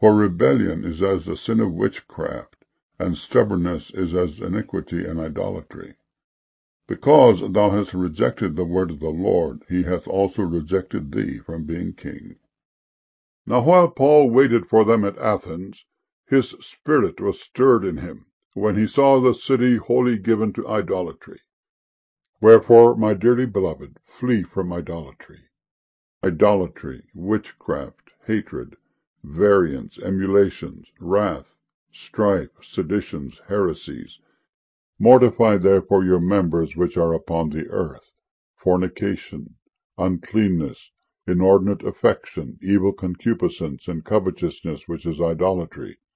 For rebellion is as the sin of witchcraft, and stubbornness is as iniquity and idolatry. Because thou hast rejected the word of the Lord, he hath also rejected thee from being king. Now while Paul waited for them at Athens, his spirit was stirred in him, when he saw the city wholly given to idolatry. Wherefore, my dearly beloved, flee from idolatry. Idolatry, witchcraft, hatred, variance, emulations, wrath, strife, seditions, heresies. Mortify therefore your members which are upon the earth: fornication, uncleanness, inordinate affection, evil concupiscence, and covetousness, which is idolatry.